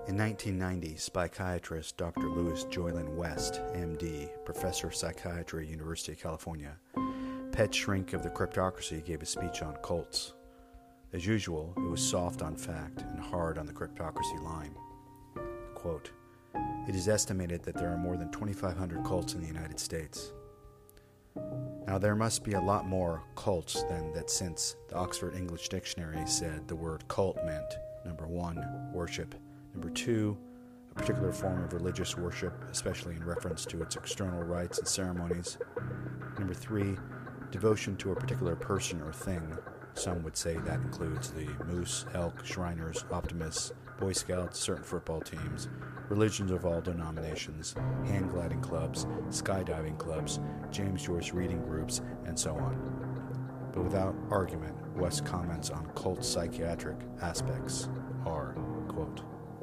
In 1990, psychiatrist Dr. Louis Joylin West, MD, professor of psychiatry at University of California, pet shrink of the cryptocracy, gave a speech on cults. As usual, it was soft on fact and hard on the cryptocracy line. Quote, "It is estimated that there are more than 2,500 cults in the United States. Now there must be a lot more cults than that, since the Oxford English Dictionary said the word cult meant, number 1, worship, number 2, a particular form of religious worship, especially in reference to its external rites and ceremonies, number 3, devotion to a particular person or thing. Some would say that includes the Moose, Elk, Shriners, Optimists, Boy Scouts, certain football teams, religions of all denominations, hand gliding clubs, skydiving clubs, James Joyce reading groups, and so on." But without argument, West comments on cult psychiatric aspects are, quote,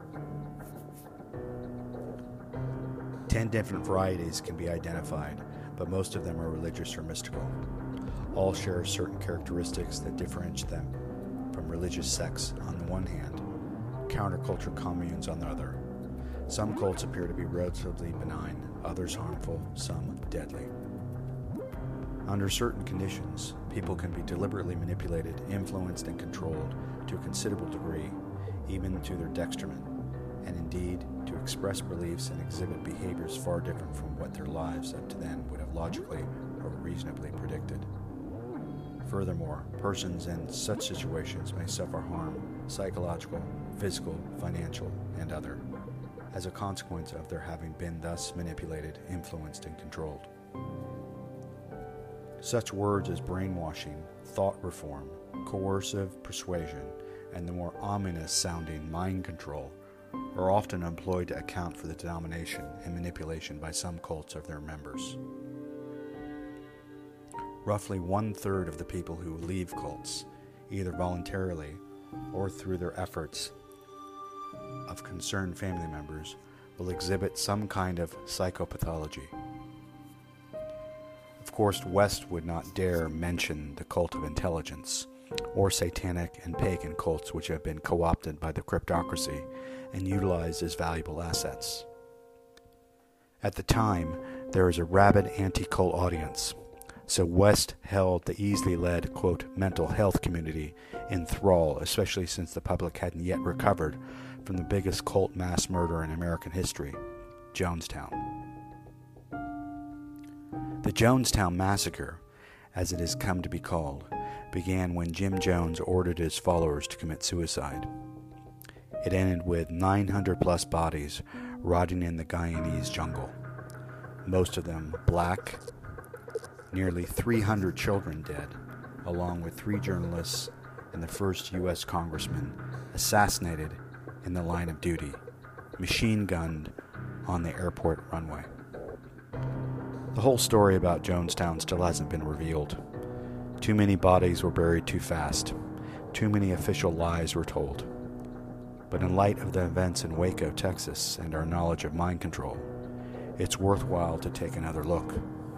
10 different varieties can be identified, but most of them are religious or mystical. All share certain characteristics that differentiate them from religious sects on the one hand, counterculture communes on the other. Some cults appear to be relatively benign, others harmful, some deadly. Under certain conditions, people can be deliberately manipulated, influenced, and controlled to a considerable degree, even to their detriment, and indeed to express beliefs and exhibit behaviors far different from what their lives up to then would have logically or reasonably predicted. Furthermore, persons in such situations may suffer harm, psychological, physical, financial, and other, as a consequence of their having been thus manipulated, influenced, and controlled. Such words as brainwashing, thought reform, coercive persuasion, and the more ominous-sounding mind control are often employed to account for the domination and manipulation by some cults of their members. Roughly 1/3 of the people who leave cults, either voluntarily or through their efforts of concerned family members, will exhibit some kind of psychopathology. Of course, West would not dare mention the cult of intelligence, or satanic and pagan cults which have been co-opted by the cryptocracy and utilized as valuable assets. At the time, there was a rabid anti-cult audience, so West held the easily led, quote, mental health community in thrall, especially since the public hadn't yet recovered from the biggest cult mass murder in American history, Jonestown. The Jonestown Massacre, as it has come to be called, began when Jim Jones ordered his followers to commit suicide. It ended with 900-plus bodies rotting in the Guyanese jungle, most of them black, nearly 300 children dead, along with 3 journalists and the first U.S. congressman assassinated in the line of duty, machine-gunned on the airport runway. The whole story about Jonestown still hasn't been revealed. Too many bodies were buried too fast. Too many official lies were told. But in light of the events in Waco, Texas, and our knowledge of mind control, it's worthwhile to take another look.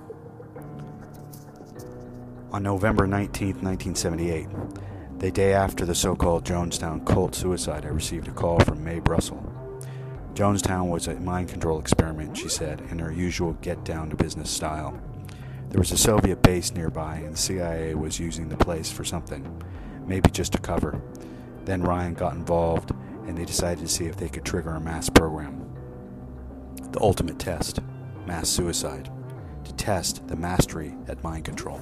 On November 19, 1978, the day after the so-called Jonestown cult suicide, I received a call from Mae Brussell. Jonestown was a mind control experiment, she said, in her usual get-down-to-business style. There was a Soviet base nearby, and the CIA was using the place for something, maybe just a cover. Then Ryan got involved, and they decided to see if they could trigger a mass program. The ultimate test, mass suicide, to test the mastery at mind control.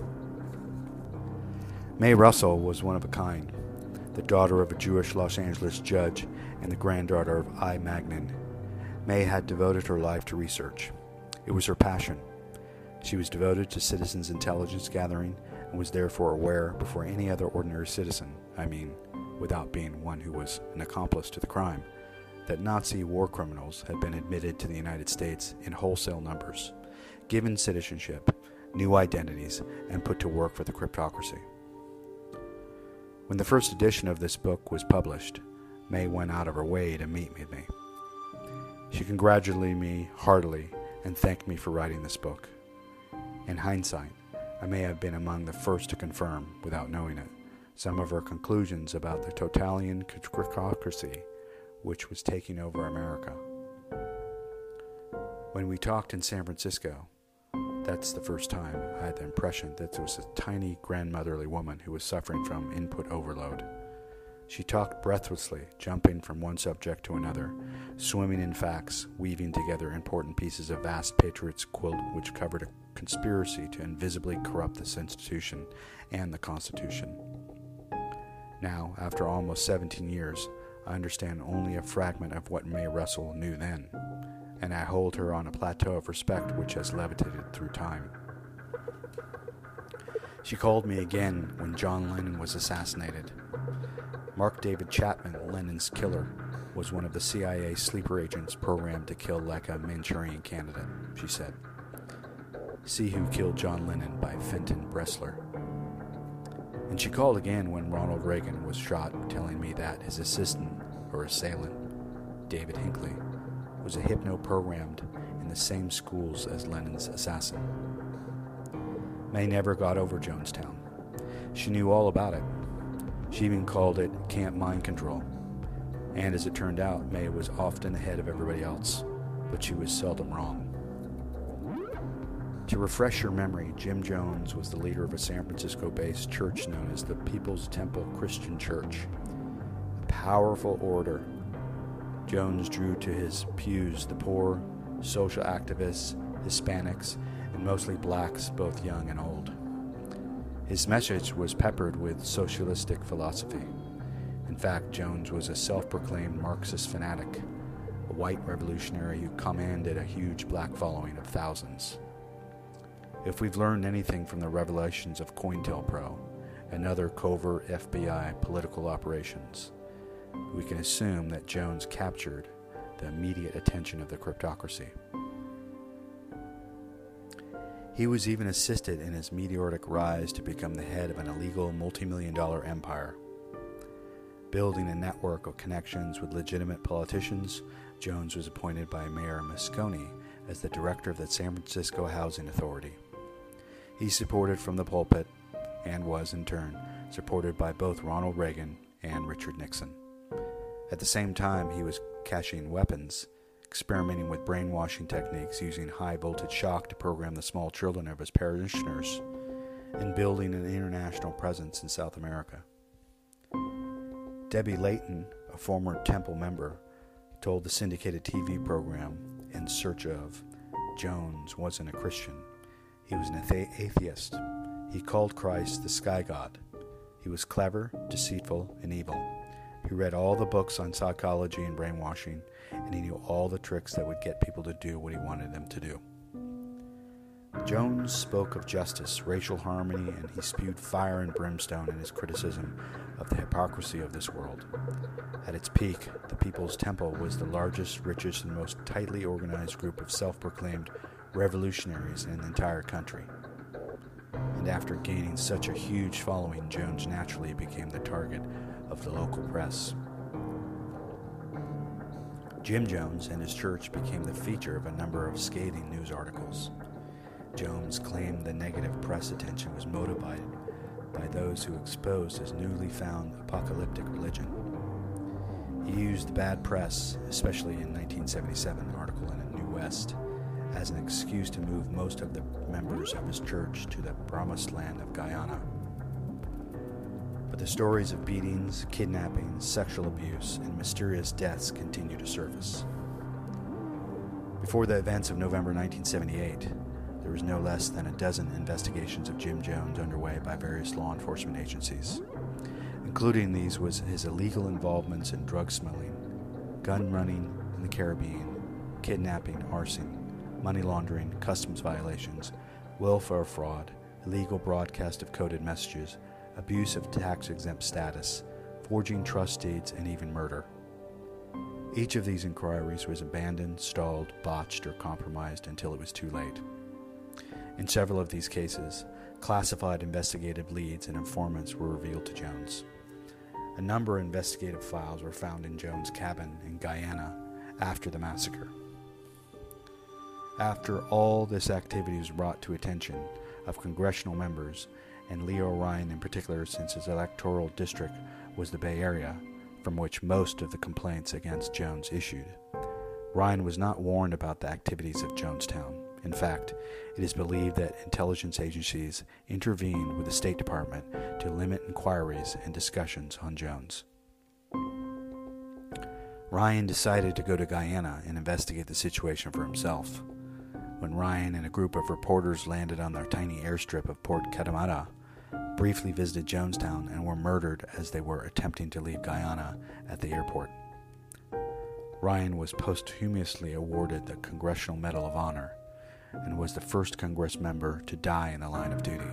Mae Russell was one of a kind, the daughter of a Jewish Los Angeles judge and the granddaughter of I. Magnin. Mae had devoted her life to research. It was her passion. She was devoted to citizens' intelligence gathering and was therefore aware before any other ordinary citizen, without being one who was an accomplice to the crime, that Nazi war criminals had been admitted to the United States in wholesale numbers, given citizenship, new identities, and put to work for the cryptocracy. When the first edition of this book was published, Mae went out of her way to meet with me. She congratulated me heartily and thanked me for writing this book. In hindsight, I may have been among the first to confirm, without knowing it, some of her conclusions about the totalitarian cryptocracy which was taking over America. When we talked in San Francisco, that's the first time I had the impression that there was a tiny grandmotherly woman who was suffering from input overload. She talked breathlessly, jumping from one subject to another, swimming in facts, weaving together important pieces of vast Patriots quilt which covered a conspiracy to invisibly corrupt this institution and the Constitution. Now, after almost 17 years, I understand only a fragment of what Mae Russell knew then, and I hold her on a plateau of respect which has levitated through time. She called me again when John Lennon was assassinated. Mark David Chapman, Lennon's killer, was one of the CIA sleeper agents programmed to kill like a Manchurian candidate, she said. See Who Killed John Lennon by Fenton Bressler. And she called again when Ronald Reagan was shot, telling me that his assistant, or assailant, David Hinckley, was a hypno-programmed in the same schools as Lennon's assassin. Mae never got over Jonestown. She knew all about it. She even called it Camp Mind Control. And as it turned out, Mae was often ahead of everybody else, but she was seldom wrong. To refresh your memory, Jim Jones was the leader of a San Francisco-based church known as the People's Temple Christian Church, a powerful orator. Jones drew to his pews the poor, social activists, Hispanics, and mostly blacks, both young and old. His message was peppered with socialistic philosophy. In fact, Jones was a self-proclaimed Marxist fanatic, a white revolutionary who commanded a huge black following of thousands. If we've learned anything from the revelations of COINTELPRO and other covert FBI political operations, we can assume that Jones captured the immediate attention of the cryptocracy. He was even assisted in his meteoric rise to become the head of an illegal multi-million-dollar empire. Building a network of connections with legitimate politicians, Jones was appointed by Mayor Moscone as the director of the San Francisco Housing Authority. He supported from the pulpit, and was, in turn, supported by both Ronald Reagan and Richard Nixon. At the same time, he was caching weapons, experimenting with brainwashing techniques using high-voltage shock to program the small children of his parishioners, and building an international presence in South America. Debbie Layton, a former Temple member, told the syndicated TV program In Search of, Jones wasn't a Christian. He was an atheist. He called Christ the sky god. He was clever, deceitful, and evil. He read all the books on psychology and brainwashing, and he knew all the tricks that would get people to do what he wanted them to do. Jones spoke of justice, racial harmony, and he spewed fire and brimstone in his criticism of the hypocrisy of this world. At its peak, the People's Temple was the largest, richest, and most tightly organized group of self-proclaimed revolutionaries in the entire country. And after gaining such a huge following, Jones naturally became the target of the local press. Jim Jones and his church became the feature of a number of scathing news articles. Jones claimed the negative press attention was motivated by those who exposed his newly found apocalyptic religion. He used the bad press, especially in 1977 article in the New West, as an excuse to move most of the members of his church to the promised land of Guyana. But the stories of beatings, kidnappings, sexual abuse, and mysterious deaths continue to surface. Before the events of November 1978, there was no less than a dozen investigations of Jim Jones underway by various law enforcement agencies. Including these was his illegal involvements in drug smuggling, gun running in the Caribbean, kidnapping, arson, money laundering, customs violations, welfare fraud, illegal broadcast of coded messages, abuse of tax-exempt status, forging trust deeds, and even murder. Each of these inquiries was abandoned, stalled, botched, or compromised until it was too late. In several of these cases, classified investigative leads and informants were revealed to Jones. A number of investigative files were found in Jones' cabin in Guyana after the massacre. After all this activity was brought to attention of congressional members, and Leo Ryan in particular, since his electoral district was the Bay Area, from which most of the complaints against Jones issued. Ryan was not warned about the activities of Jonestown. In fact, it is believed that intelligence agencies intervened with the State Department to limit inquiries and discussions on Jones. Ryan decided to go to Guyana and investigate the situation for himself. When Ryan and a group of reporters landed on their tiny airstrip of Port Katamata, briefly visited Jonestown, and were murdered as they were attempting to leave Guyana at the airport. Ryan was posthumously awarded the Congressional Medal of Honor and was the first Congress member to die in the line of duty.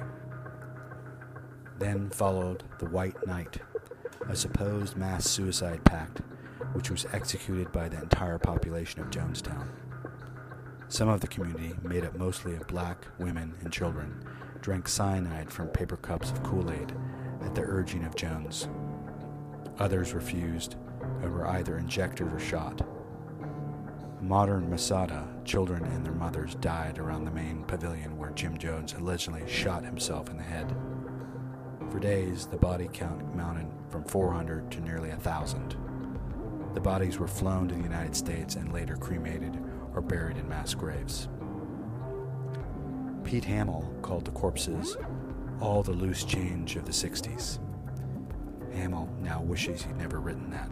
Then followed the White Night, a supposed mass suicide pact which was executed by the entire population of Jonestown. Some of the community, made up mostly of black, women, and children, drank cyanide from paper cups of Kool-Aid at the urging of Jones. Others refused and were either injected or shot. In modern Masada, children and their mothers died around the main pavilion where Jim Jones allegedly shot himself in the head. For days, the body count mounted from 400 to nearly 1,000. The bodies were flown to the United States and later cremated or buried in mass graves. Pete Hamill called the corpses all the loose change of the 60s. Hamill now wishes he'd never written that.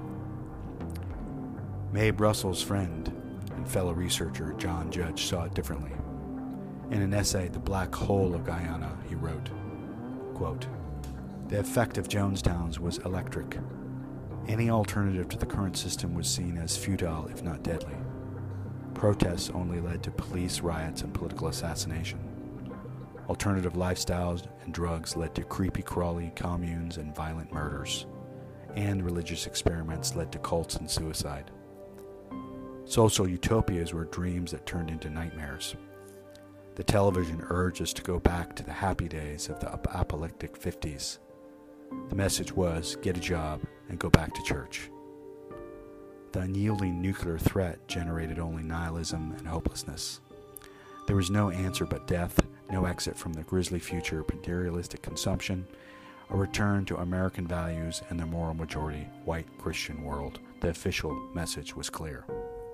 Mae Russell's friend and fellow researcher John Judge saw it differently. In an essay, The Black Hole of Guyana, he wrote, quote, "The effect of Jonestown was electric. Any alternative to the current system was seen as futile, if not deadly. Protests only led to police riots and political assassination. Alternative lifestyles and drugs led to creepy-crawly communes and violent murders. And religious experiments led to cults and suicide. Social utopias were dreams that turned into nightmares. The television urged us to go back to the happy days of the apocalyptic 50s. The message was, get a job and go back to church. The unyielding nuclear threat generated only nihilism and hopelessness. There was no answer but death, no exit from the grisly future of materialistic consumption, a return to American values and the moral majority white Christian world. The official message was clear."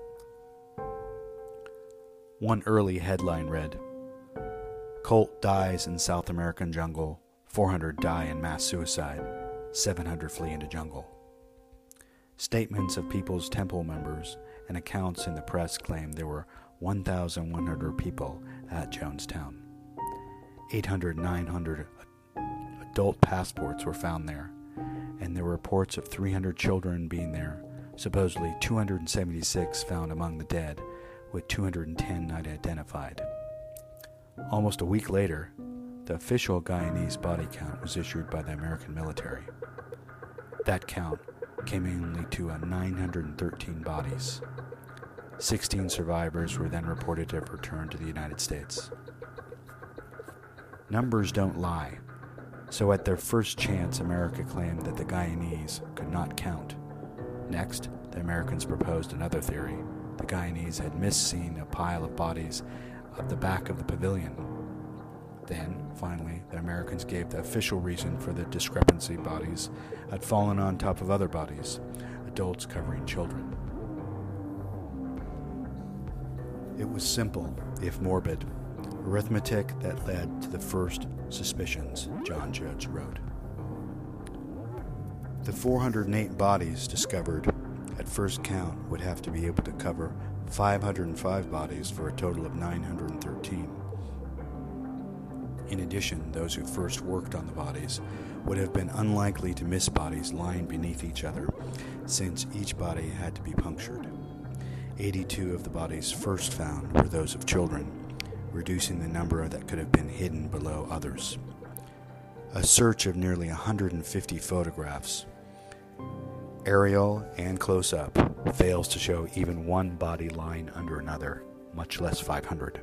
One early headline read, "Colt dies in South American jungle, 400 die in mass suicide, 700 flee into jungle." Statements of People's Temple members and accounts in the press claimed there were 1,100 people at Jonestown. 900 adult passports were found there, and there were reports of 300 children being there, supposedly 276 found among the dead, with 210 not identified. Almost a week later, the official Guyanese body count was issued by the American military. That count came only to 913 bodies. 16 survivors were then reported to have returned to the United States. Numbers don't lie, so at their first chance, America claimed that the Guyanese could not count. Next, the Americans proposed another theory. The Guyanese had missed seeing a pile of bodies at the back of the pavilion. Then, finally, the Americans gave the official reason for the discrepancy. Bodies had fallen on top of other bodies, adults covering children. It was simple, if morbid, arithmetic that led to the first suspicions, John Judge wrote. The 408 bodies discovered at first count would have to be able to cover 505 bodies for a total of 913. In addition, those who first worked on the bodies would have been unlikely to miss bodies lying beneath each other, since each body had to be punctured. 82 of the bodies first found were those of children, reducing the number that could have been hidden below others. A search of nearly 150 photographs, aerial and close-up, fails to show even one body lying under another, much less 500.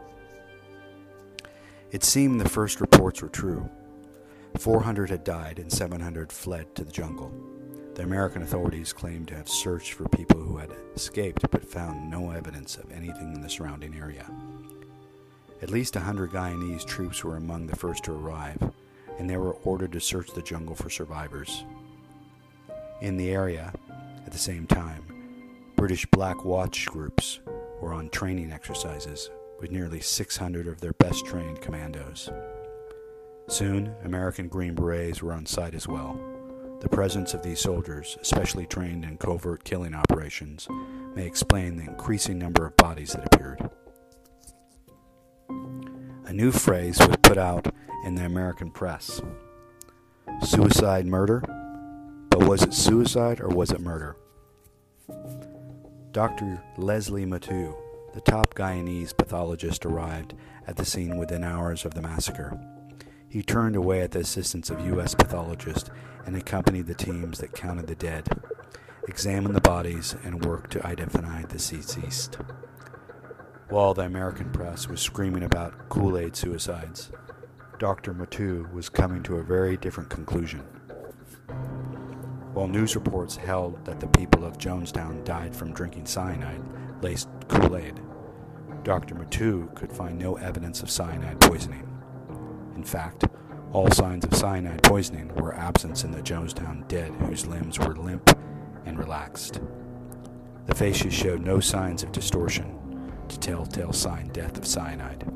It seemed the first reports were true. 400 had died and 700 fled to the jungle. The American authorities claimed to have searched for people who had escaped but found no evidence of anything in the surrounding area. At least 100 Guyanese troops were among the first to arrive, and they were ordered to search the jungle for survivors. In the area, at the same time, British Black Watch groups were on training exercises with nearly 600 of their best trained commandos. Soon, American Green Berets were on site as well. The presence of these soldiers, especially trained in covert killing operations, may explain the increasing number of bodies that appeared. A new phrase was put out in the American press. Suicide murder? But was it suicide or was it murder? Dr. Leslie Mathieu, the top Guyanese pathologist, arrived at the scene within hours of the massacre. He turned away at the assistance of U.S. pathologists and accompanied the teams that counted the dead, examined the bodies, and worked to identify the deceased. While the American press was screaming about Kool-Aid suicides, Dr. Mathieu was coming to a very different conclusion. While news reports held that the people of Jonestown died from drinking cyanide-laced Kool-Aid, Dr. Mathieu could find no evidence of cyanide poisoning. In fact, all signs of cyanide poisoning were absent in the Jonestown dead, whose limbs were limp and relaxed. The faces showed no signs of distortion, the telltale sign death of cyanide.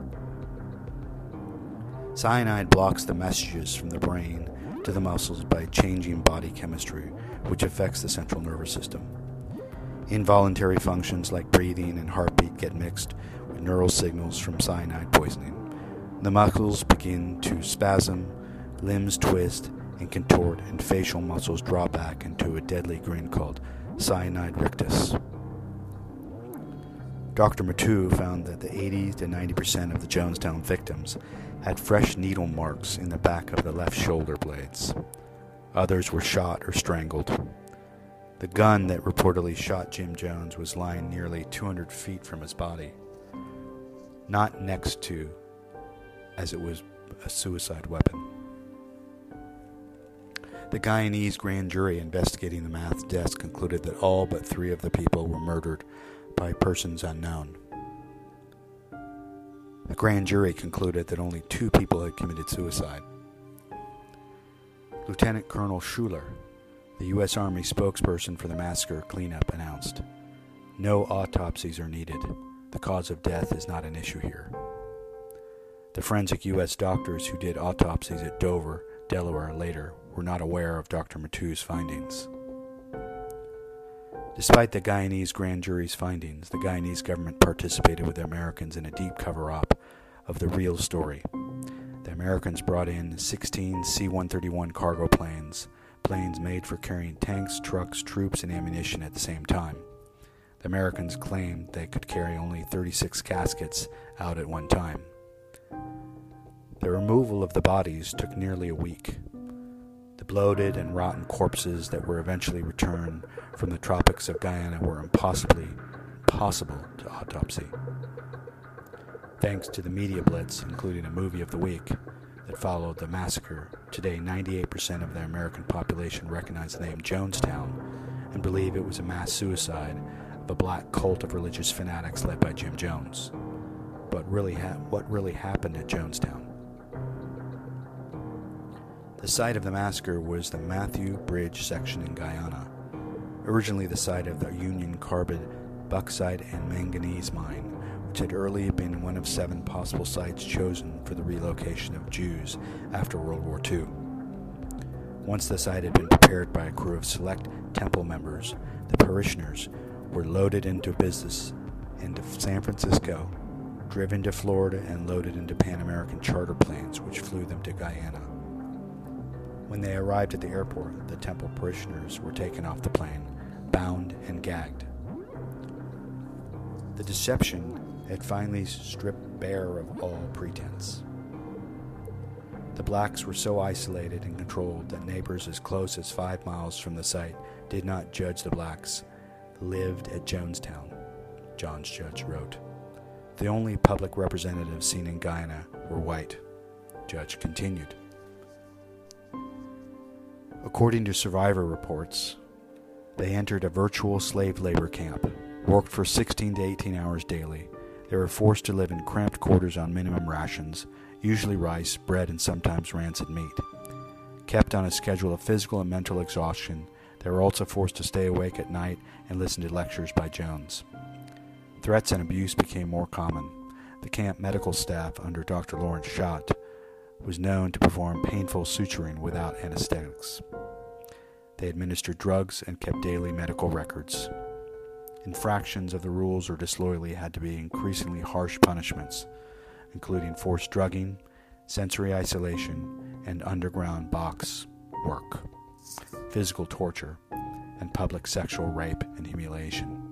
Cyanide blocks the messages from the brain to the muscles by changing body chemistry, which affects the central nervous system. Involuntary functions like breathing and heartbeat get mixed with neural signals from cyanide poisoning. The muscles begin to spasm, limbs twist and contort, and facial muscles draw back into a deadly grin called cyanide rictus. Dr. Mathieu found that the 80 to 90% of the Jonestown victims had fresh needle marks in the back of the left shoulder blades. Others were shot or strangled. The gun that reportedly shot Jim Jones was lying nearly 200 feet from his body, not next to, as it was a suicide weapon. The Guyanese grand jury investigating the mass deaths concluded that all but 3 of the people were murdered by persons unknown. The grand jury concluded that only 2 people had committed suicide. Lieutenant Colonel Schuler, the U.S. Army spokesperson for the massacre cleanup, announced, "No autopsies are needed. The cause of death is not an issue here." The forensic U.S. doctors who did autopsies at Dover, Delaware later were not aware of Dr. Mathieu's findings. Despite the Guyanese grand jury's findings, the Guyanese government participated with the Americans in a deep cover-up of the real story. The Americans brought in 16 C-131 cargo planes made for carrying tanks, trucks, troops, and ammunition at the same time. The Americans claimed they could carry only 36 caskets out at one time. The removal of the bodies took nearly a week. The bloated and rotten corpses that were eventually returned from the tropics of Guyana were impossible to autopsy. Thanks to the media blitz, including a movie of the week, that followed the massacre, today 98% of the American population recognize the name Jonestown and believe it was a mass suicide of a black cult of religious fanatics led by Jim Jones. But what really happened at Jonestown? The site of the massacre was the Matthew Bridge section in Guyana, originally the site of the Union Carbide bauxite and manganese mine, which had earlier been one of 7 possible sites chosen for the relocation of Jews after World War II. Once the site had been prepared by a crew of select temple members, the parishioners were loaded into business into San Francisco, driven to Florida, and loaded into Pan American charter planes which flew them to Guyana. When they arrived at the airport, the temple parishioners were taken off the plane, bound and gagged. The deception had finally stripped bare of all pretense. The blacks were so isolated and controlled that neighbors as close as 5 miles from the site did not judge the blacks lived at Jonestown, John's Judge wrote. The only public representatives seen in Guyana were white. Judge continued. According to survivor reports, they entered a virtual slave labor camp, worked for 16 to 18 hours daily. They were forced to live in cramped quarters on minimum rations, usually rice, bread, and sometimes rancid meat. Kept on a schedule of physical and mental exhaustion, They were also forced to stay awake at night and listen to lectures by Jones. Threats and abuse became more common. The camp medical staff under Dr. Lawrence Schott was known to perform painful suturing without anesthetics. They administered drugs and kept daily medical records. Infractions of the rules or disloyalty had to be increasingly harsh punishments, including forced drugging, sensory isolation, and underground box work, physical torture, and public sexual rape and humiliation.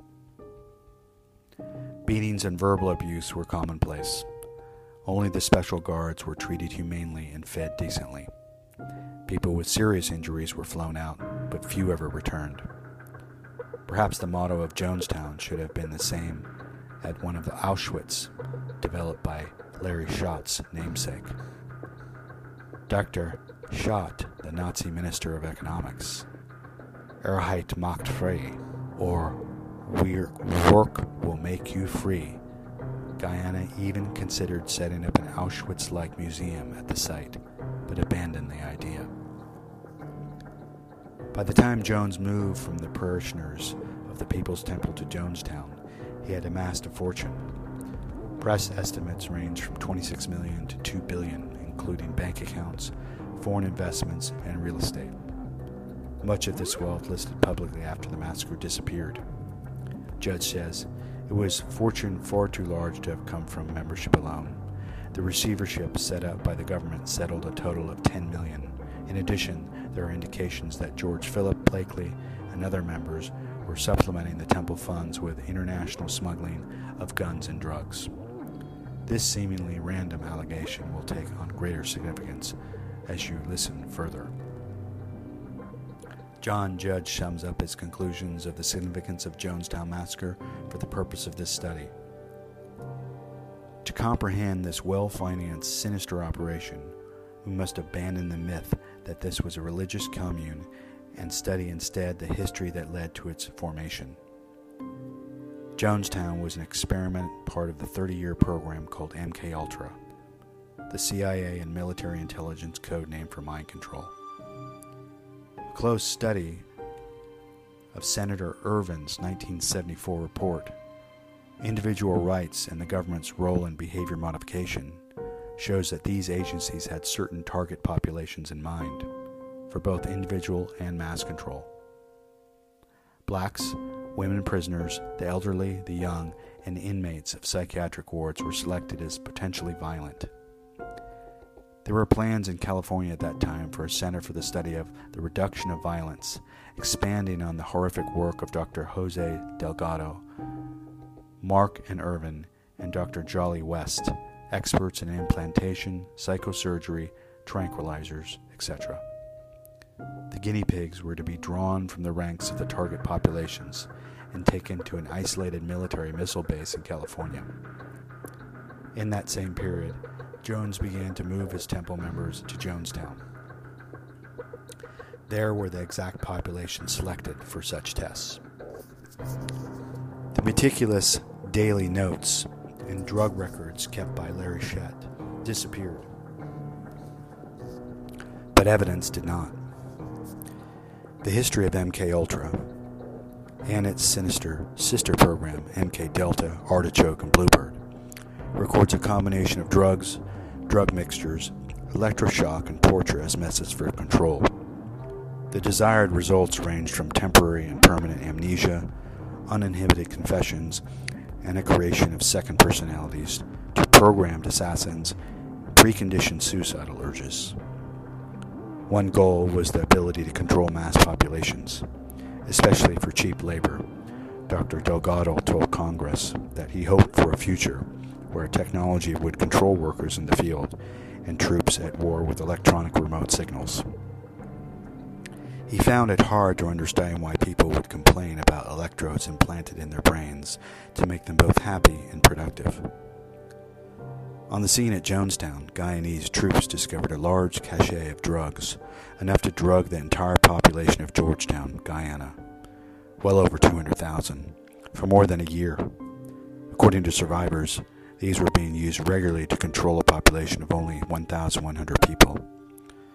Beatings and verbal abuse were commonplace. Only the special guards were treated humanely and fed decently. People with serious injuries were flown out, but few ever returned. Perhaps the motto of Jonestown should have been the same at one of the Auschwitz, developed by Larry Schott's namesake. Dr. Schott, the Nazi Minister of Economics, Freiheit macht frei, or Work will make you free. Guyana even considered setting up an Auschwitz-like museum at the site, but abandoned the idea. By the time Jones moved from the parishioners of the People's Temple to Jonestown, he had amassed a fortune. Press estimates range from $26 million to $2 billion, including bank accounts, foreign investments, and real estate. Much of this wealth listed publicly after the massacre disappeared. Judge says it was fortune far too large to have come from membership alone. The receivership set up by the government settled a total of $10 million. In addition, there are indications that George Philip Blakely and other members were supplementing the temple funds with international smuggling of guns and drugs. This seemingly random allegation will take on greater significance as you listen further. John Judge sums up his conclusions of the significance of Jonestown Massacre for the purpose of this study. To comprehend this well-financed, sinister operation, we must abandon the myth that this was a religious commune and study instead the history that led to its formation. Jonestown was an experiment part of the 30-year program called MKUltra, the CIA and military intelligence code name for mind control. A close study of Senator Ervin's 1974 report, Individual Rights and the Government's Role in Behavior Modification, shows that these agencies had certain target populations in mind for both individual and mass control. Blacks, women prisoners, the elderly, the young, and inmates of psychiatric wards were selected as potentially violent. There were plans in California at that time for a center for the study of the reduction of violence, expanding on the horrific work of Dr. Jose Delgado, Mark and Ervin, and Dr. Jolly West, experts in implantation, psychosurgery, tranquilizers, etc. The guinea pigs were to be drawn from the ranks of the target populations and taken to an isolated military missile base in California. In that same period, Jones began to move his temple members to Jonestown. There were the exact populations selected for such tests. The meticulous daily notes and drug records kept by Larry Schott disappeared, but evidence did not. The history of MKUltra and its sinister sister program, MK Delta, Artichoke, and Bluebird, records a combination of drugs, drug mixtures, electroshock, and torture as methods for control. The desired results ranged from temporary and permanent amnesia, uninhibited confessions, and a creation of second personalities to programmed assassins, preconditioned suicidal urges. One goal was the ability to control mass populations, especially for cheap labor. Dr. Delgado told Congress that he hoped for a future where technology would control workers in the field and troops at war with electronic remote signals. He found it hard to understand why people would complain about electrodes implanted in their brains to make them both happy and productive. On the scene at Jonestown, Guyanese troops discovered a large cache of drugs, enough to drug the entire population of Georgetown, Guyana, well over 200,000, for more than a year. According to survivors, these were being used regularly to control a population of only 1,100 people.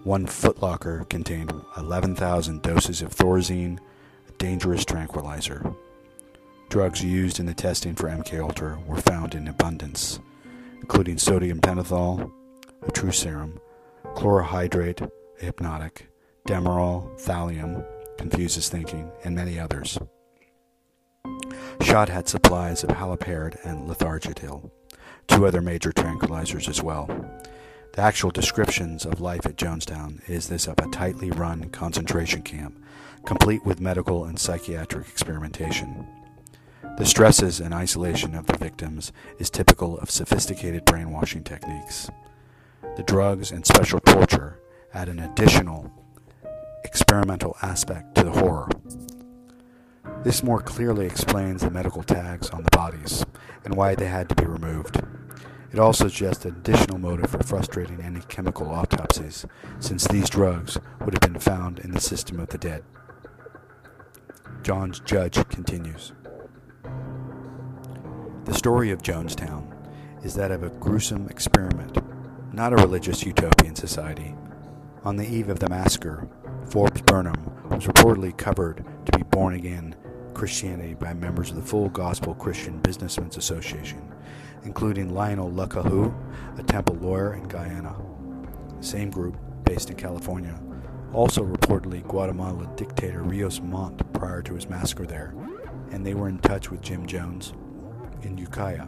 One footlocker contained 11,000 doses of Thorazine, a dangerous tranquilizer. Drugs used in the testing for MKUltra were found in abundance, including sodium pentothal, a true serum, chlorohydrate, a hypnotic, Demerol, thallium, confuses thinking, and many others. Schott had supplies of haloperidol and lethargitil, two other major tranquilizers as well. The actual descriptions of life at Jonestown is this of a tightly run concentration camp, complete with medical and psychiatric experimentation. The stresses and isolation of the victims is typical of sophisticated brainwashing techniques. The drugs and special torture add an additional experimental aspect to the horror. This more clearly explains the medical tags on the bodies and why they had to be removed. It also suggests an additional motive for frustrating any chemical autopsies, since these drugs would have been found in the system of the dead. John's judge continues. The story of Jonestown is that of a gruesome experiment, not a religious utopian society. On the eve of the massacre, Forbes Burnham was reportedly covered to be born-again Christianity by members of the Full Gospel Christian Businessmen's Association, including Lionel Lukahu, a temple lawyer in Guyana. The same group, based in California, also reportedly Guatemala dictator Rios Montt prior to his massacre there, and they were in touch with Jim Jones in Ukiah.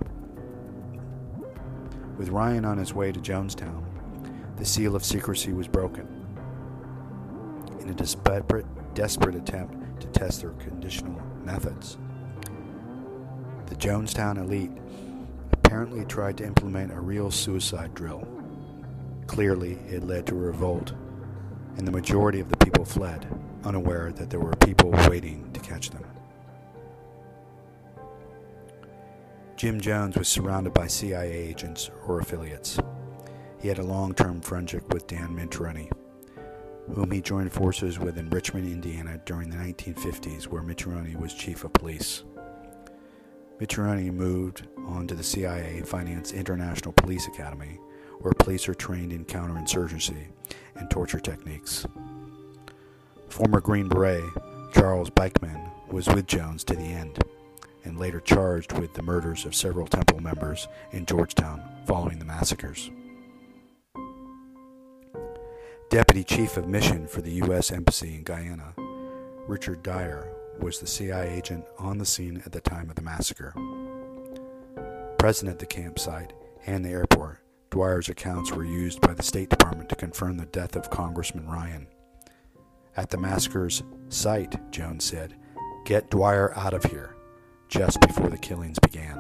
With Ryan on his way to Jonestown, the seal of secrecy was broken. In a desperate attempt to test their conditional methods, the Jonestown elite apparently tried to implement a real suicide drill. Clearly, it led to a revolt, and the majority of the people fled, unaware that there were people waiting to catch them. Jim Jones was surrounded by CIA agents or affiliates. He had a long-term friendship with Dan Minturoni, whom he joined forces with in Richmond, Indiana during the 1950s, where Minturoni was chief of police. Minturoni moved on to the CIA-financed International Police Academy, where police are trained in counterinsurgency and torture techniques. Former Green Beret Charles Beichmann was with Jones to the end, and later charged with the murders of several temple members in Georgetown following the massacres. Deputy Chief of Mission for the U.S. Embassy in Guyana, Richard Dyer, was the CIA agent on the scene at the time of the massacre. Present at the campsite and the airport, Dwyer's accounts were used by the State Department to confirm the death of Congressman Ryan. At the massacre's site, Jones said, "Get Dwyer out of here," just before the killings began.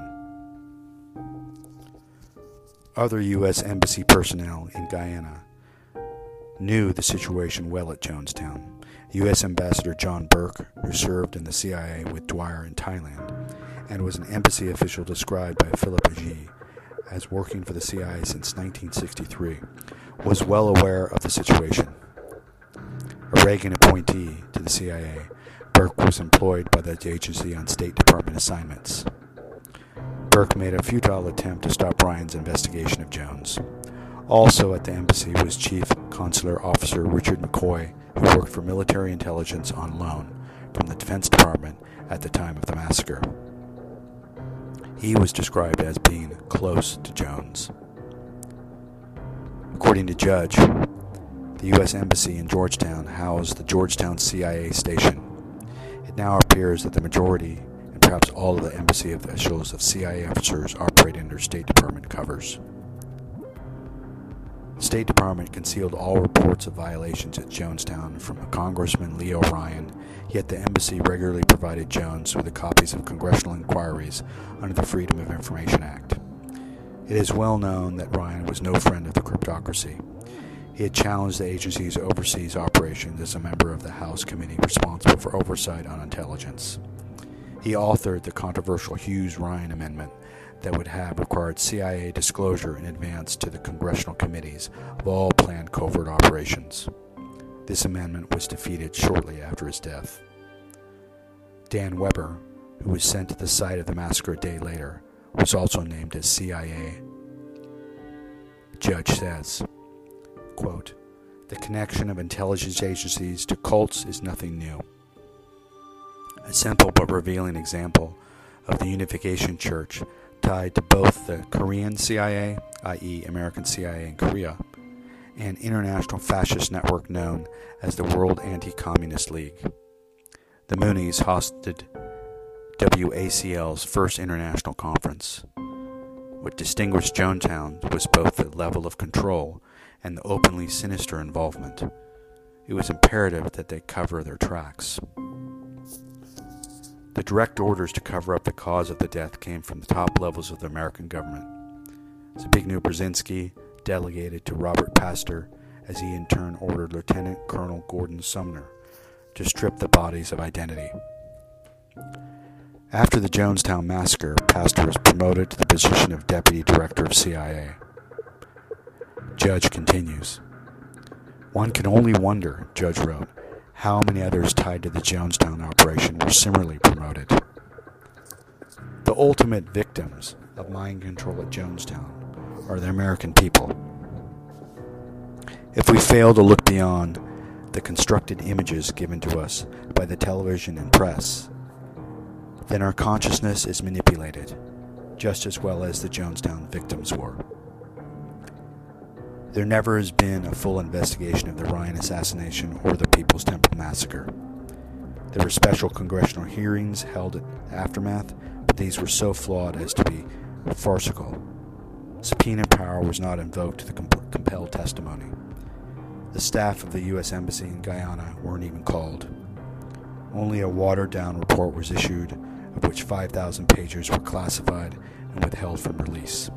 Other U.S. Embassy personnel in Guyana knew the situation well at Jonestown. U.S. Ambassador John Burke, who served in the CIA with Dwyer in Thailand, and was an embassy official described by Philip Agee as working for the CIA since 1963, was well aware of the situation. A Reagan appointee to the CIA, Burke was employed by the agency on State Department assignments. Burke made a futile attempt to stop Ryan's investigation of Jones. Also at the embassy was Chief Consular Officer Richard McCoy, who worked for military intelligence on loan from the Defense Department at the time of the massacre. He was described as being close to Jones. According to Judge, the U.S. Embassy in Georgetown housed the Georgetown CIA station. It now appears that the majority, and perhaps all of the embassy officials of CIA officers operate under State Department covers. The State Department concealed all reports of violations at Jonestown from Congressman Leo Ryan, yet the embassy regularly provided Jones with the copies of congressional inquiries under the Freedom of Information Act. It is well known that Ryan was no friend of the cryptocracy. He had challenged the agency's overseas operations as a member of the House Committee responsible for oversight on intelligence. He authored the controversial Hughes-Ryan Amendment that would have required CIA disclosure in advance to the congressional committees of all planned covert operations. This amendment was defeated shortly after his death. Dan Weber, who was sent to the site of the massacre a day later, was also named as CIA. Judge says, quote, The connection of intelligence agencies to cults is nothing new. A simple but revealing example of the Unification Church tied to both the Korean CIA, i.e. American CIA in Korea, and international fascist network known as the World Anti-Communist League. The Moonies hosted WACL's first international conference. What distinguished Jonestown was both the level of control and the openly sinister involvement. It was imperative that they cover their tracks. The direct orders to cover up the cause of the death came from the top levels of the American government. Zbigniew Brzezinski delegated to Robert Pastor, as he in turn ordered Lieutenant Colonel Gordon Sumner to strip the bodies of identity. After the Jonestown massacre, Pastor was promoted to the position of Deputy Director of CIA. Judge continues. One can only wonder, Judge wrote, how many others tied to the Jonestown operation were similarly promoted. The ultimate victims of mind control at Jonestown are the American people. If we fail to look beyond the constructed images given to us by the television and press, then our consciousness is manipulated, just as well as the Jonestown victims were. There never has been a full investigation of the Ryan assassination or the People's Temple massacre. There were special congressional hearings held at the aftermath, but these were so flawed as to be farcical. Subpoena power was not invoked to compel testimony. The staff of the U.S. Embassy in Guyana weren't even called. Only a watered-down report was issued, of which 5,000 pages were classified and withheld from release.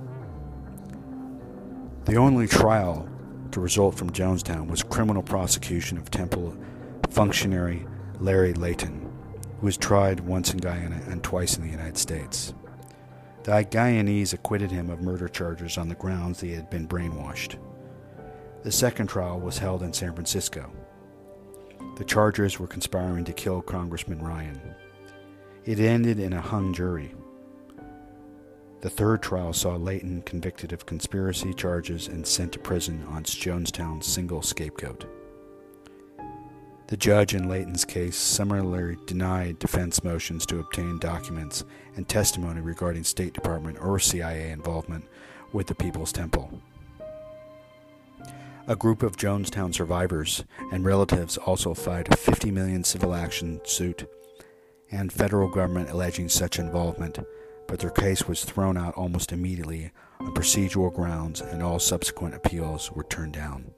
The only trial to result from Jonestown was criminal prosecution of Temple functionary Larry Layton, who was tried once in Guyana and twice in the United States. The Guyanese acquitted him of murder charges on the grounds that he had been brainwashed. The second trial was held in San Francisco. The charges were conspiring to kill Congressman Ryan. It ended in a hung jury. The third trial saw Layton convicted of conspiracy charges and sent to prison on Jonestown's single scapegoat. The judge in Layton's case similarly denied defense motions to obtain documents and testimony regarding State Department or CIA involvement with the People's Temple. A group of Jonestown survivors and relatives also filed a $50 million civil action suit and federal government alleging such involvement, but their case was thrown out almost immediately on procedural grounds, and all subsequent appeals were turned down.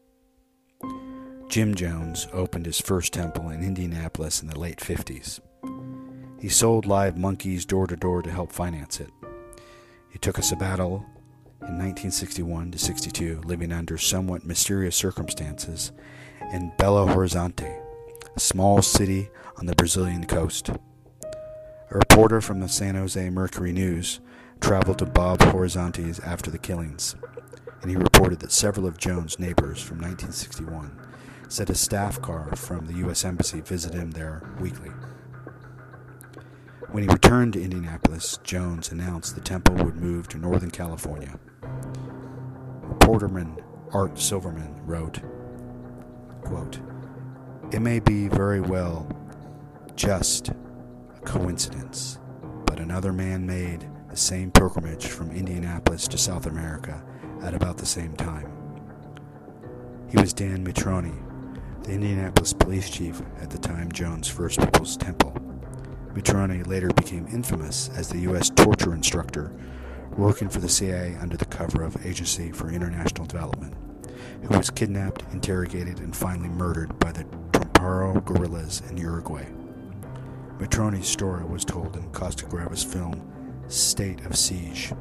Jim Jones opened his first temple in Indianapolis in the late 50s. He sold live monkeys door to door to help finance it. He took a sabbatical in 1961 to 62, living under somewhat mysterious circumstances in Belo Horizonte, a small city on the Brazilian coast. A reporter from the San Jose Mercury News traveled to Bob Horizonte's after the killings, and he reported that several of Jones' neighbors from 1961 said a staff car from the U.S. Embassy visited him there weekly. When he returned to Indianapolis, Jones announced the temple would move to Northern California. Reporterman Art Silverman wrote, quote, "It may be very well just a coincidence, but another man made the same pilgrimage from Indianapolis to South America at about the same time. He was Dan Mitroni, the Indianapolis police chief at the time Jones' first People's Temple. Mitroni later became infamous as the U.S. torture instructor working for the CIA under the cover of Agency for International Development, who was kidnapped, interrogated, and finally murdered by the Tromparo guerrillas in Uruguay. Mitroni's story was told in Costa Grava's film State of Siege.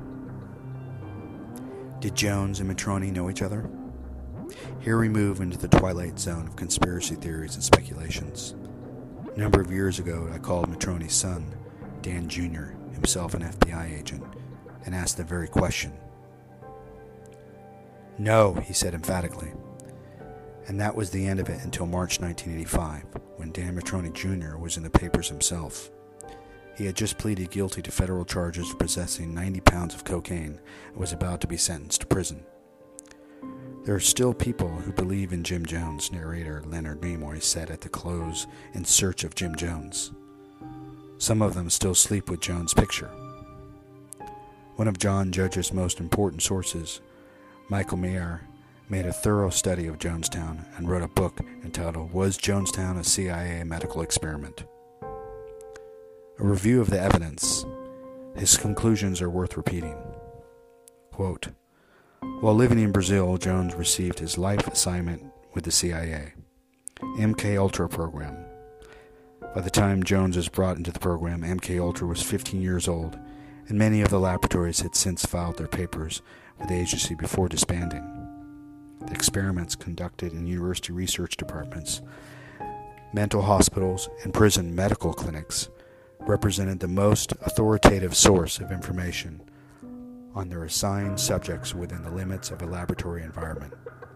Did Jones and Mitroni know each other? Here we move into the twilight zone of conspiracy theories and speculations. A number of years ago, I called Mitroni's son, Dan Jr., himself an FBI agent, and asked the very question. No, he said emphatically. And that was the end of it until March 1985, when Dan Mitroni Jr. was in the papers himself. He had just pleaded guilty to federal charges of possessing 90 pounds of cocaine and was about to be sentenced to prison. There are still people who believe in Jim Jones, narrator Leonard Nimoy said at the close in search of Jim Jones. Some of them still sleep with Jones' picture. One of John Judge's most important sources, Michael Mayer, made a thorough study of Jonestown and wrote a book entitled Was Jonestown a CIA Medical Experiment? A review of the evidence. His conclusions are worth repeating. Quote, while living in Brazil, Jones received his life assignment with the CIA, MK-Ultra program. By the time Jones was brought into the program, MK-Ultra was 15 years old, and many of the laboratories had since filed their papers with the agency before disbanding. The experiments conducted in university research departments, mental hospitals, and prison medical clinics represented the most authoritative source of information on their assigned subjects within the limits of a laboratory environment.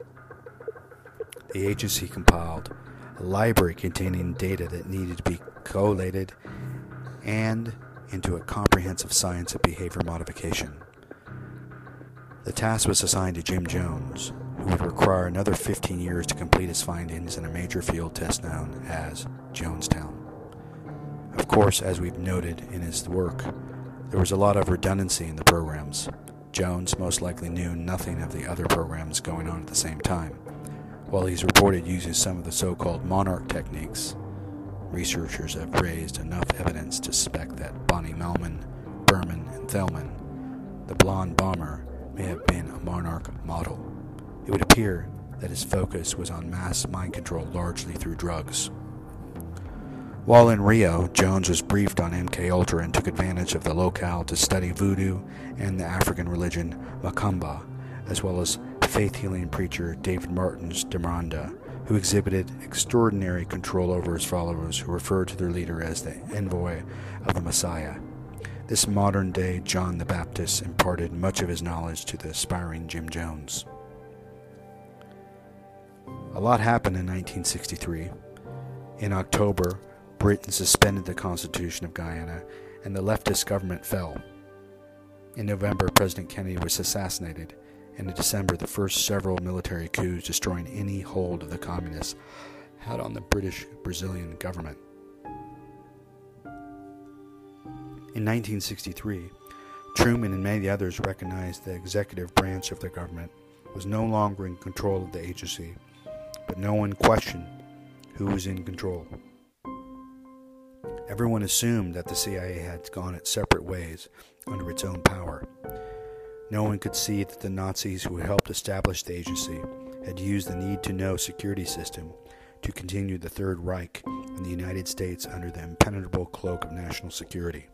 The agency compiled a library containing data that needed to be collated and into a comprehensive science of behavior modification. The task was assigned to Jim Jones, who would require another 15 years to complete his findings in a major field test known as Jonestown. Of course, as we've noted in his work, there was a lot of redundancy in the programs. Jones most likely knew nothing of the other programs going on at the same time. While he's reported using some of the so-called monarch techniques, researchers have raised enough evidence to suspect that Bonnie Melman, Berman, and Thelman, the blonde bomber, may have been a monarch model. It would appear that his focus was on mass mind control largely through drugs. While in Rio, Jones was briefed on MK-Ultra and took advantage of the locale to study voodoo and the African religion Macumba, as well as faith-healing preacher David Martins de Miranda, who exhibited extraordinary control over his followers who referred to their leader as the envoy of the Messiah. This modern-day John the Baptist imparted much of his knowledge to the aspiring Jim Jones. A lot happened in 1963. In October, Britain suspended the Constitution of Guyana, and the leftist government fell. In November, President Kennedy was assassinated, and in December, the first several military coups destroying any hold of the communists had on the British-Brazilian government. In 1963, Truman and many others recognized the executive branch of the government was no longer in control of the agency, but no one questioned who was in control. Everyone assumed that the CIA had gone its separate ways under its own power. No one could see that the Nazis who had helped establish the agency had used the need-to-know security system to continue the Third Reich in the United States under the impenetrable cloak of national security.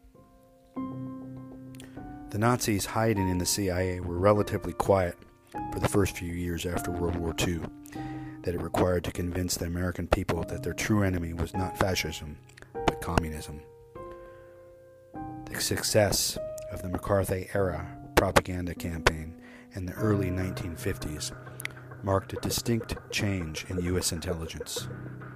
The Nazis hiding in the CIA were relatively quiet for the first few years after World War II, that it required to convince the American people that their true enemy was not fascism, but communism. The success of the McCarthy-era propaganda campaign in the early 1950s marked a distinct change in U.S. intelligence.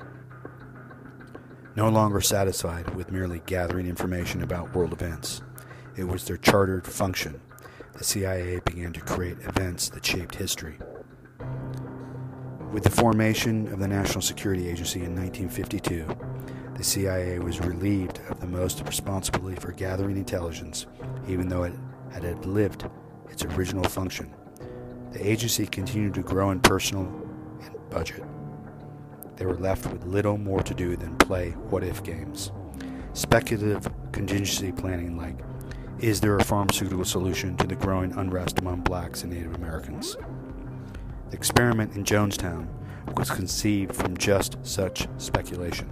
No longer satisfied with merely gathering information about world events, it was their chartered function. The CIA began to create events that shaped history. With the formation of the National Security Agency in 1952, the CIA was relieved of the most responsibility for gathering intelligence, even though it had outlived its original function. The agency continued to grow in personnel and budget. They were left with little more to do than play what-if games. Speculative contingency planning like, is there a pharmaceutical solution to the growing unrest among blacks and Native Americans? The experiment in Jonestown was conceived from just such speculation.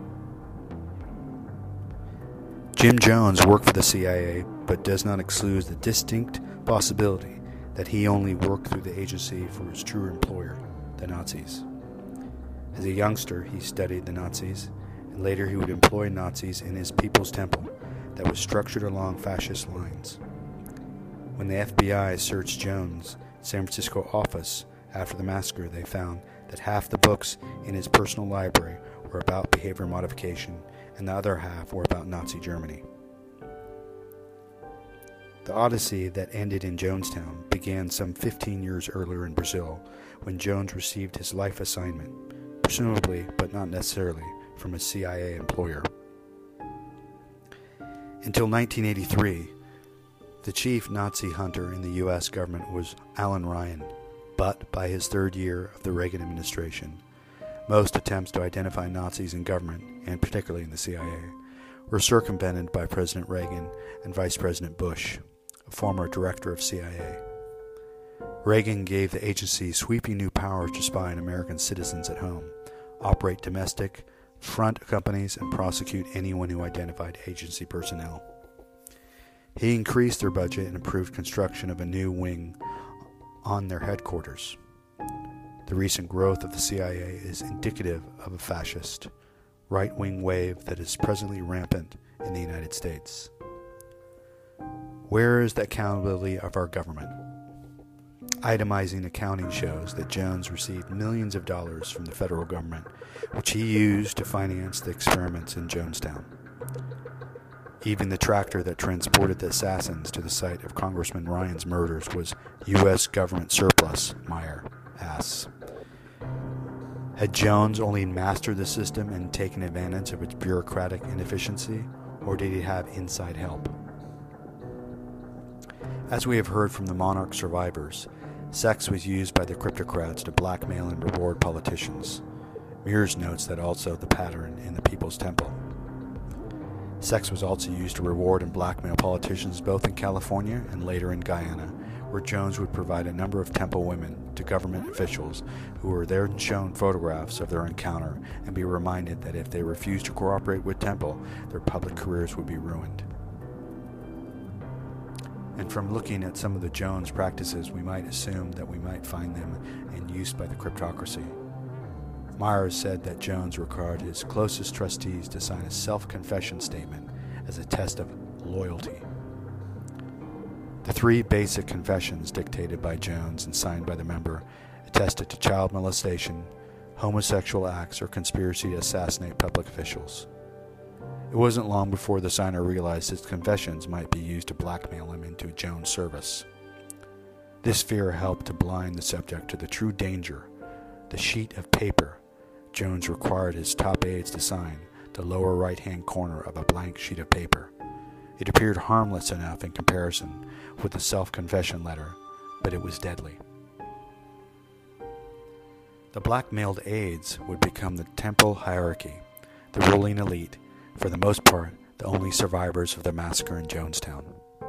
Jim Jones worked for the CIA, but does not exclude the distinct possibility that he only worked through the agency for his true employer, the Nazis. As a youngster, he studied the Nazis, and later he would employ Nazis in his People's Temple that was structured along fascist lines. When the FBI searched Jones' San Francisco office after the massacre, they found that half the books in his personal library were about behavior modification, and the other half were about Nazi Germany. The odyssey that ended in Jonestown began some 15 years earlier in Brazil, when Jones received his life assignment, presumably, but not necessarily, from a CIA employer. Until 1983, the chief Nazi hunter in the U.S. government was Alan Ryan, but by his third year of the Reagan administration, most attempts to identify Nazis in government, and particularly in the CIA, were circumvented by President Reagan and Vice President Bush, a former director of CIA. Reagan gave the agency sweeping new powers to spy on American citizens at home, operate domestic front companies, and prosecute anyone who identified agency personnel. He increased their budget and approved construction of a new wing on their headquarters. The recent growth of the CIA is indicative of a fascist, right-wing wave that is presently rampant in the United States. Where is the accountability of our government? Itemizing accounting shows that Jones received millions of dollars from the federal government, which he used to finance the experiments in Jonestown. Even the tractor that transported the assassins to the site of Congressman Ryan's murders was U.S. government surplus, Meyer asks. Had Jones only mastered the system and taken advantage of its bureaucratic inefficiency, or did he have inside help? As we have heard from the Monarch survivors, sex was used by the cryptocrats to blackmail and reward politicians. Mears notes that also the pattern in the People's Temple. Sex was also used to reward and blackmail politicians both in California and later in Guyana, where Jones would provide a number of temple women to government officials who were then shown photographs of their encounter and be reminded that if they refused to cooperate with Temple, their public careers would be ruined. And from looking at some of the Jones practices, we might assume that we might find them in use by the cryptocracy. Myers said that Jones required his closest trustees to sign a self-confession statement as a test of loyalty. The 3 basic confessions dictated by Jones and signed by the member attested to child molestation, homosexual acts, or conspiracy to assassinate public officials. It wasn't long before the signer realized his confessions might be used to blackmail him into Jones' service. This fear helped to blind the subject to the true danger, the sheet of paper Jones required his top aides to sign, the lower right-hand corner of a blank sheet of paper. It appeared harmless enough in comparison with the self-confession letter, but it was deadly. The blackmailed aides would become the temple hierarchy, the ruling elite, for the most part, the only survivors of the massacre in Jonestown.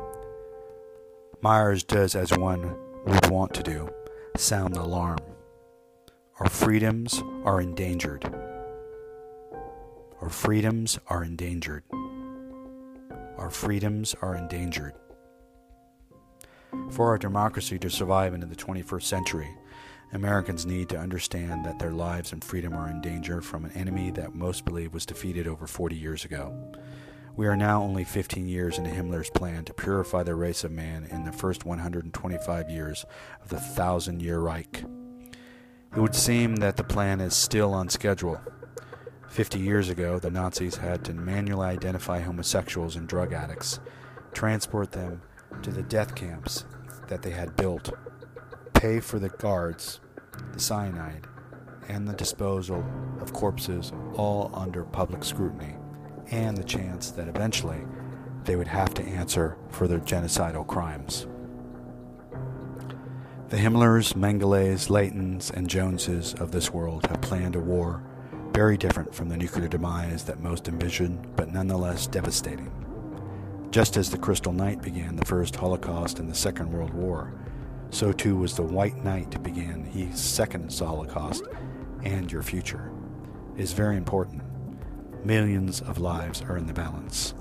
Myers does as one would want to do, sound the alarm. Our freedoms are endangered. Our freedoms are endangered. Our freedoms are endangered. For our democracy to survive into the 21st century, Americans need to understand that their lives and freedom are in danger from an enemy that most believe was defeated over 40 years ago. We are now only 15 years into Himmler's plan to purify the race of man in the first 125 years of the 1,000-year Reich. It would seem that the plan is still on schedule. 50 years ago, the Nazis had to manually identify homosexuals and drug addicts, transport them to the death camps that they had built, pay for the guards, the cyanide, and the disposal of corpses, all under public scrutiny, and the chance that eventually they would have to answer for their genocidal crimes. The Himmlers, Mengeles, Leightons, and Joneses of this world have planned a war very different from the nuclear demise that most envisioned, but nonetheless devastating. Just as the Crystal Knight began the first Holocaust and the Second World War, so too was the White Knight began his second Holocaust and your future. It is very important. Millions of lives are in the balance.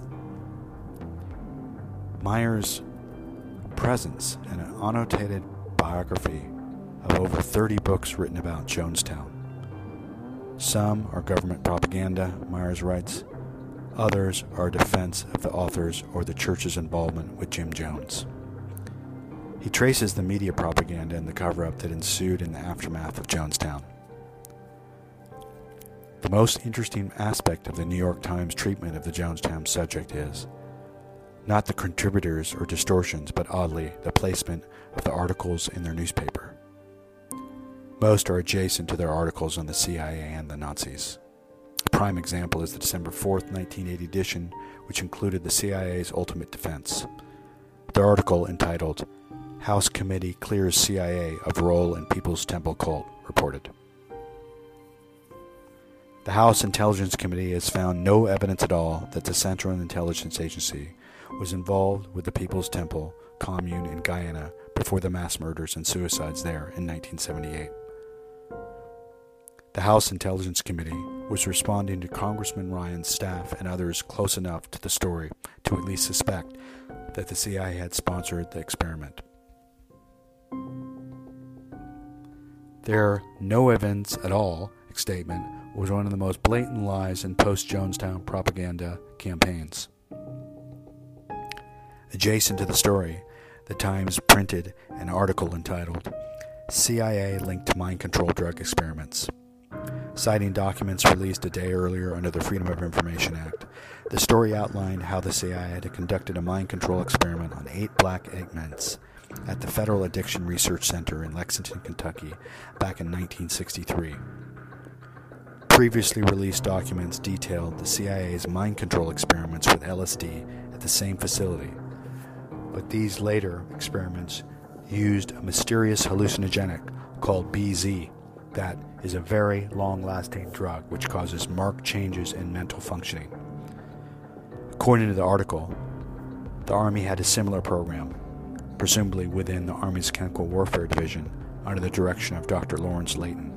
Myers' presence in an annotated biography of over 30 books written about Jonestown. Some are government propaganda, Myers writes. Others are a defense of the authors or the church's involvement with Jim Jones. He traces the media propaganda and the cover-up that ensued in the aftermath of Jonestown. The most interesting aspect of the New York Times treatment of the Jonestown subject is, Not the contributors or distortions, but oddly, the placement of the articles in their newspaper. Most are adjacent to their articles on the CIA and the Nazis. A prime example is the December 4th, 1980 edition, which included the CIA's ultimate defense. The article, entitled "House Committee Clears CIA of Role in People's Temple Cult," reported. The House Intelligence Committee has found no evidence at all that the Central Intelligence Agency was involved with the People's Temple commune in Guyana before the mass murders and suicides there in 1978. The House Intelligence Committee was responding to Congressman Ryan's staff and others close enough to the story to at least suspect that the CIA had sponsored the experiment. Their "no evidence at all" statement was one of the most blatant lies in post-Jonestown propaganda campaigns. Adjacent to the story, the Times printed an article entitled "CIA Linked to Mind Control Drug Experiments." Citing documents released a day earlier under the Freedom of Information Act, the story outlined how the CIA had conducted a mind control experiment on 8 black inmates at the Federal Addiction Research Center in Lexington, Kentucky, back in 1963. Previously released documents detailed the CIA's mind control experiments with LSD at the same facility, but these later experiments used a mysterious hallucinogenic called BZ that is a very long-lasting drug which causes marked changes in mental functioning. According to the article, the Army had a similar program, presumably within the Army's Chemical Warfare Division under the direction of Dr. Lawrence Layton.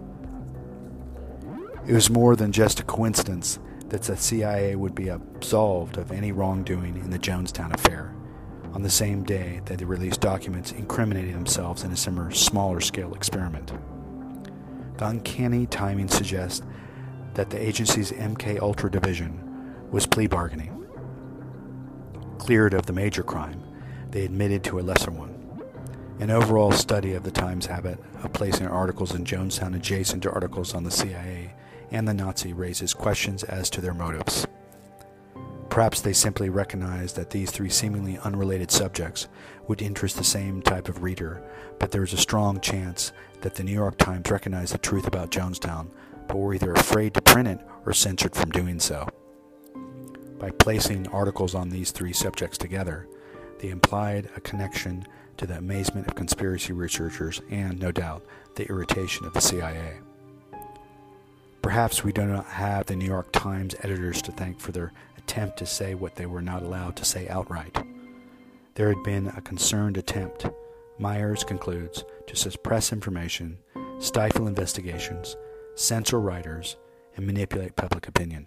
It was more than just a coincidence that the CIA would be absolved of any wrongdoing in the Jonestown affair on the same day that they released documents incriminating themselves in a similar smaller-scale experiment. The uncanny timing suggests that the agency's MK-Ultra division was plea bargaining. Cleared of the major crime, they admitted to a lesser one. An overall study of the Times' habit of placing articles in Jonestown adjacent to articles on the CIA and the Nazi raises questions as to their motives. Perhaps they simply recognized that these 3 seemingly unrelated subjects would interest the same type of reader, but there is a strong chance that the New York Times recognized the truth about Jonestown, but were either afraid to print it or censored from doing so. By placing articles on these 3 subjects together, they implied a connection to the amazement of conspiracy researchers and, no doubt, the irritation of the CIA. Perhaps we do not have the New York Times editors to thank for their attempt to say what they were not allowed to say outright. There had been a concerned attempt, Myers concludes, to suppress information, stifle investigations, censor writers, and manipulate public opinion.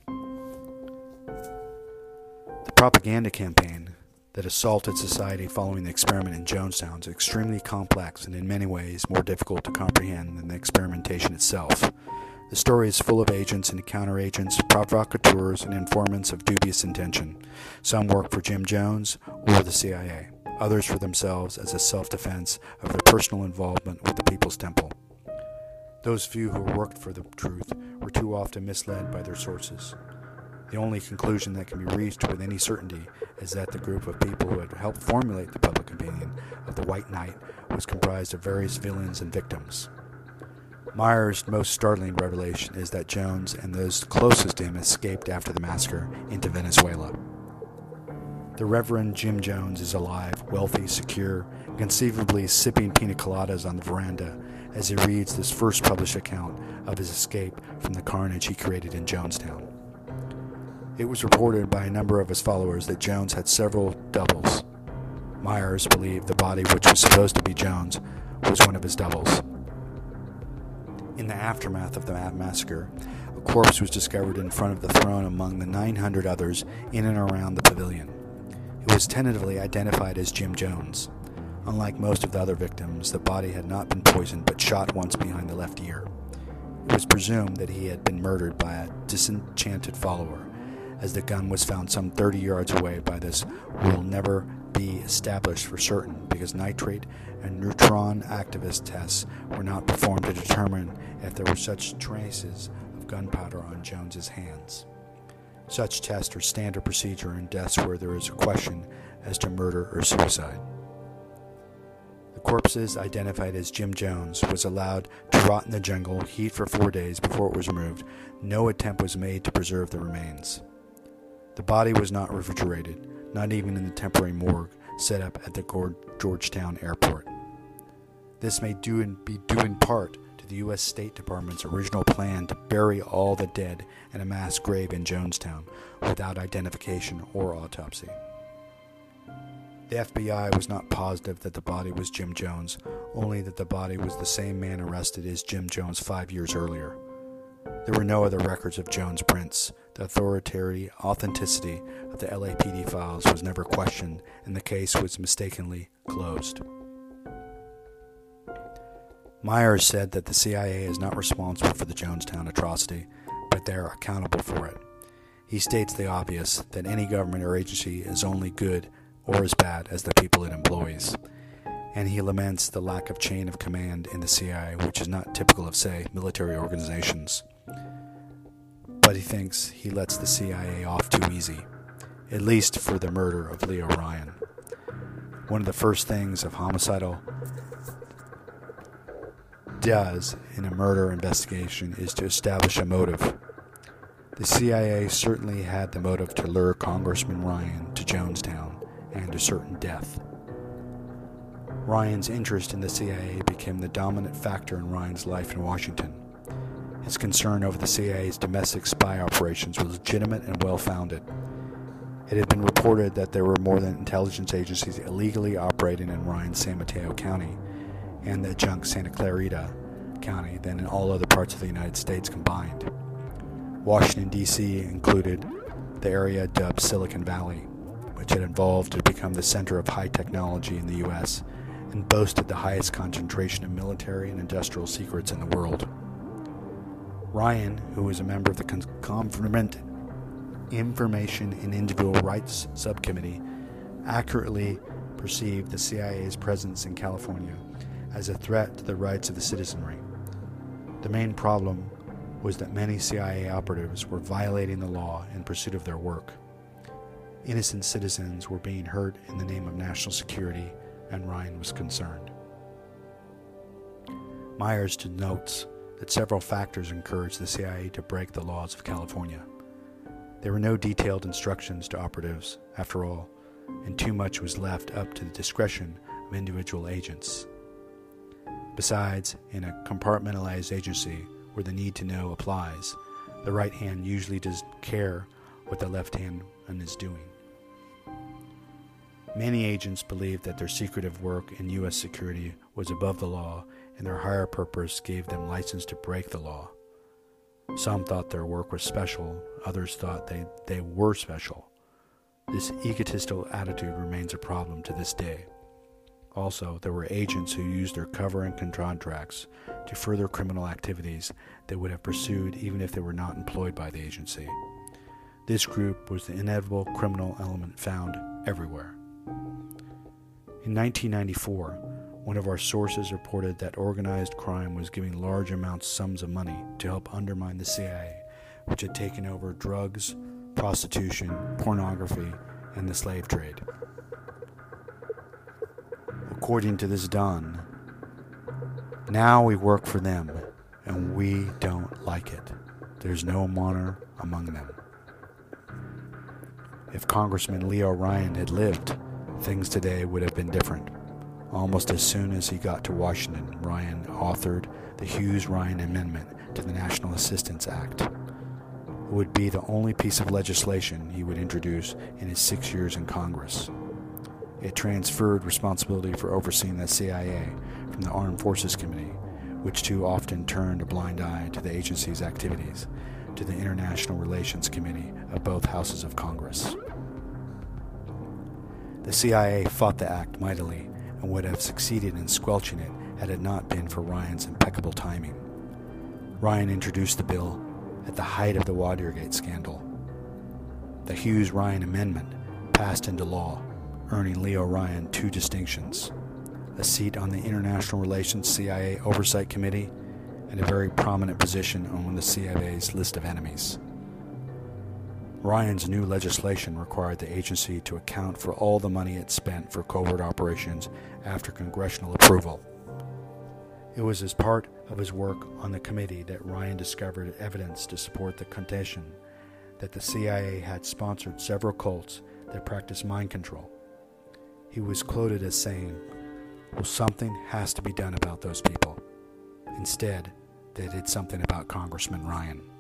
The propaganda campaign that assaulted society following the experiment in Jonestown is extremely complex and in many ways more difficult to comprehend than the experimentation itself. The story is full of agents and counteragents, provocateurs, and informants of dubious intention. Some work for Jim Jones or the CIA, others for themselves as a self-defense of their personal involvement with the People's Temple. Those few who worked for the truth were too often misled by their sources. The only conclusion that can be reached with any certainty is that the group of people who had helped formulate the public opinion of the White Knight was comprised of various villains and victims. Myers' most startling revelation is that Jones and those closest to him escaped after the massacre into Venezuela. The Reverend Jim Jones is alive, wealthy, secure, and conceivably sipping pina coladas on the veranda as he reads this first published account of his escape from the carnage he created in Jonestown. It was reported by a number of his followers that Jones had several doubles. Myers believed the body which was supposed to be Jones was one of his doubles. In the aftermath of the massacre, a corpse was discovered in front of the throne among the 900 others in and around the pavilion. It was tentatively identified as Jim Jones. Unlike most of the other victims, the body had not been poisoned but shot once behind the left ear. It was presumed that he had been murdered by a disenchanted follower, as the gun was found some 30 yards away by this will never be established for certain because nitrate and neutron activist tests were not performed to determine if there were such traces of gunpowder on Jones's hands. Such tests are standard procedure in deaths where there is a question as to murder or suicide. The corpses, identified as Jim Jones, was allowed to rot in the jungle, heat for 4 days before it was removed. No attempt was made to preserve the remains. The body was not refrigerated, not even in the temporary morgue set up at the Georgetown Airport. This may be due in part to the U.S. State Department's original plan to bury all the dead in a mass grave in Jonestown without identification or autopsy. The FBI was not positive that the body was Jim Jones, only that the body was the same man arrested as Jim Jones 5 years earlier. There were no other records of Jones' prints. The authenticity of the LAPD files was never questioned, and the case was mistakenly closed. Myers said that the CIA is not responsible for the Jonestown atrocity, but they are accountable for it. He states the obvious, that any government or agency is only good or as bad as the people it employs, and he laments the lack of chain of command in the CIA, which is not typical of, say, military organizations. But he thinks he lets the CIA off too easy, at least for the murder of Leo Ryan. One of the first things a homicidal does in a murder investigation is to establish a motive. The CIA certainly had the motive to lure Congressman Ryan to Jonestown and to certain death. Ryan's interest in the CIA became the dominant factor in Ryan's life in Washington. His concern over the CIA's domestic spy operations was legitimate and well-founded. It had been reported that there were more than intelligence agencies illegally operating in Ryan's San Mateo County and the adjunct Santa Clarita County than in all other parts of the United States combined. Washington, D.C. included the area dubbed Silicon Valley, which had evolved to become the center of high technology in the U.S. and boasted the highest concentration of military and industrial secrets in the world. Ryan, who was a member of the Government Information and Individual Rights Subcommittee, accurately perceived the CIA's presence in California as a threat to the rights of the citizenry. The main problem was that many CIA operatives were violating the law in pursuit of their work. Innocent citizens were being hurt in the name of national security, and Ryan was concerned. Myers notes that several factors encouraged the CIA to break the laws of California. There were no detailed instructions to operatives, after all, and too much was left up to the discretion of individual agents. Besides, in a compartmentalized agency where the need to know applies, the right hand usually doesn't care what the left hand is doing. Many agents believed that their secretive work in U.S. security was above the law, and their higher purpose gave them license to break the law. Some thought their work was special, others thought they were special. This egotistical attitude remains a problem to this day. Also, there were agents who used their cover and contracts to further criminal activities they would have pursued even if they were not employed by the agency. This group was the inevitable criminal element found everywhere. In 1994, one of our sources reported that organized crime was giving large sums of money to help undermine the CIA, which had taken over drugs, prostitution, pornography, and the slave trade. According to this Don, now we work for them, and we don't like it. There's no honor among them. If Congressman Leo Ryan had lived, things today would have been different. Almost as soon as he got to Washington, Ryan authored the Hughes-Ryan Amendment to the National Assistance Act. It would be the only piece of legislation he would introduce in his 6 years in Congress. It transferred responsibility for overseeing the CIA from the Armed Forces Committee, which too often turned a blind eye to the agency's activities, to the International Relations Committee of both houses of Congress. The CIA fought the act mightily and would have succeeded in squelching it had it not been for Ryan's impeccable timing. Ryan introduced the bill at the height of the Watergate scandal. The Hughes-Ryan Amendment passed into law, earning Leo Ryan 2 distinctions: a seat on the International Relations CIA Oversight Committee and a very prominent position on the CIA's list of enemies. Ryan's new legislation required the agency to account for all the money it spent for covert operations after congressional approval. It was as part of his work on the committee that Ryan discovered evidence to support the contention that the CIA had sponsored several cults that practiced mind control. He was quoted as saying, "Well, something has to be done about those people." Instead, they did something about Congressman Ryan.